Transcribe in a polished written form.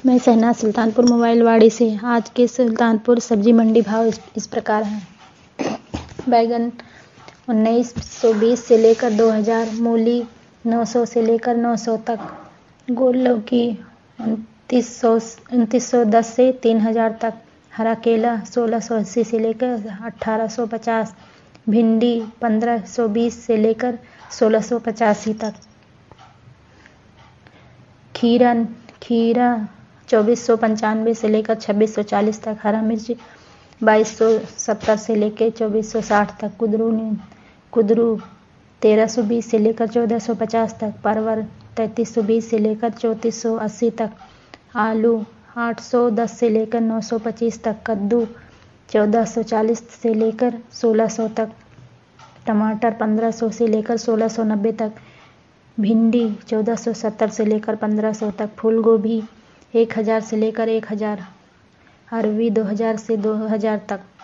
मैं शहनाज सुल्तानपुर मोबाइल वाड़ी से। आज के सुल्तानपुर सब्जी मंडी भाव इस प्रकार हैं। बैगन 1920 से लेकर 2000, मूली 900 से लेकर 900 तक, गोल लौकी 2910 से 3000 तक, हरा केला 1680 से लेकर 1850, भिंडी 1520 से लेकर 1685 तक, खीरा 2495 से लेकर 2640 तक, हरा मिर्च 2270 से लेकर 2460 तक, कुदरू 1320 से लेकर 1450 तक, परवल 3320 से लेकर 3480 तक, आलू 810 से लेकर 925 तक, कद्दू 1440 से लेकर 1600 तक, टमाटर 1500 से लेकर 1690 तक, भिंडी 1470 से लेकर 1500 तक, फूल गोभी 1000 से लेकर 1000, अरवी 2000 से 2000 तक।